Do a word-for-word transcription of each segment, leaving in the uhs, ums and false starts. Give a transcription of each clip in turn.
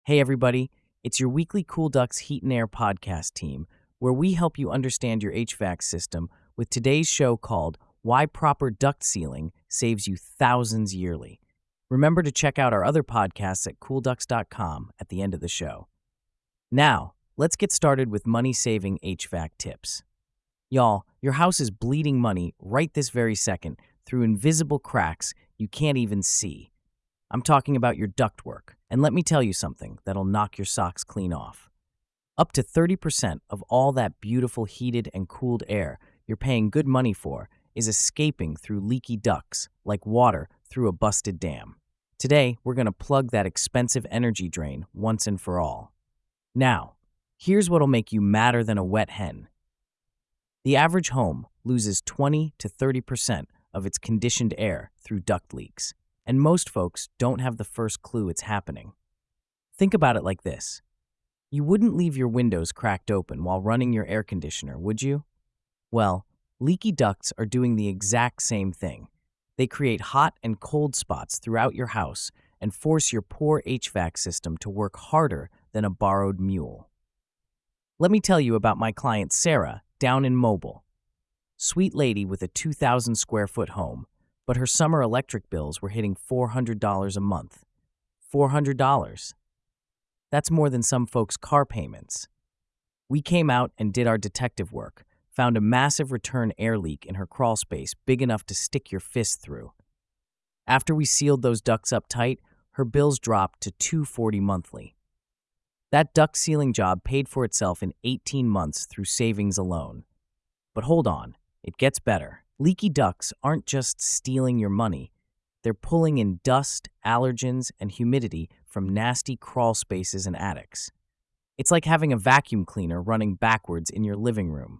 Hey, everybody, it's your weekly Cool Ducks Heat and Air podcast team, where we help you understand your H V A C system with today's show called Why Proper Duct Sealing Saves You Thousands Yearly. Remember to check out our other podcasts at cool ducks dot com at the end of the show. Now, let's get started with money-saving H V A C tips. Y'all, your house is bleeding money right this very second through invisible cracks you can't even see. I'm talking about your ductwork, and let me tell you something that'll knock your socks clean off. Up to thirty percent of all that beautiful heated and cooled air you're paying good money for is escaping through leaky ducts like water through a busted dam. Today, we're going to plug that expensive energy drain once and for all. Now, here's what'll make you madder than a wet hen. The average home loses twenty to thirty percent of its conditioned air through duct leaks, and most folks don't have the first clue it's happening. Think about it like this. You wouldn't leave your windows cracked open while running your air conditioner, would you? Well, leaky ducts are doing the exact same thing. They create hot and cold spots throughout your house and force your poor H V A C system to work harder than a borrowed mule. Let me tell you about my client Sarah down in Mobile. Sweet lady with a two thousand square foot home, but her summer electric bills were hitting four hundred dollars a month. four hundred dollars. That's more than some folks' car payments. We came out and did our detective work, found a massive return air leak in her crawl space big enough to stick your fist through. After we sealed those ducts up tight, her bills dropped to two hundred forty dollars monthly. That duct sealing job paid for itself in eighteen months through savings alone. But hold on, it gets better. Leaky ducts aren't just stealing your money. They're pulling in dust, allergens, and humidity from nasty crawl spaces and attics. It's like having a vacuum cleaner running backwards in your living room.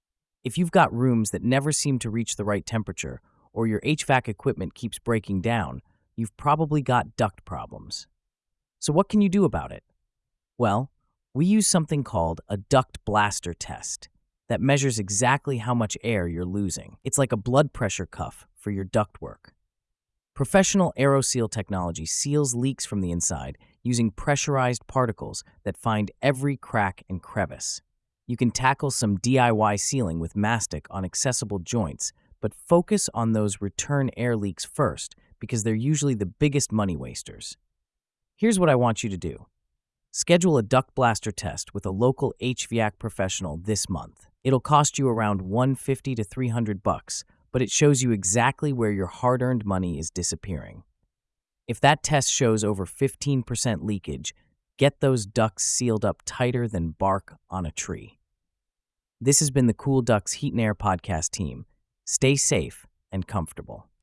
If you've got rooms that never seem to reach the right temperature, or your H V A C equipment keeps breaking down, you've probably got duct problems. So what can you do about it? Well, we use something called a duct blaster test that measures exactly how much air you're losing. It's like a blood pressure cuff for your ductwork. Professional AeroSeal technology seals leaks from the inside using pressurized particles that find every crack and crevice. You can tackle some D I Y sealing with mastic on accessible joints, but focus on those return air leaks first because they're usually the biggest money wasters. Here's what I want you to do. Schedule a duct blaster test with a local H V A C professional this month. It'll cost you around one hundred fifty to three hundred bucks, but it shows you exactly where your hard-earned money is disappearing. If that test shows over fifteen percent leakage, get those ducts sealed up tighter than bark on a tree. This has been the Cool Ducks Heat and Air podcast team. Stay safe and comfortable.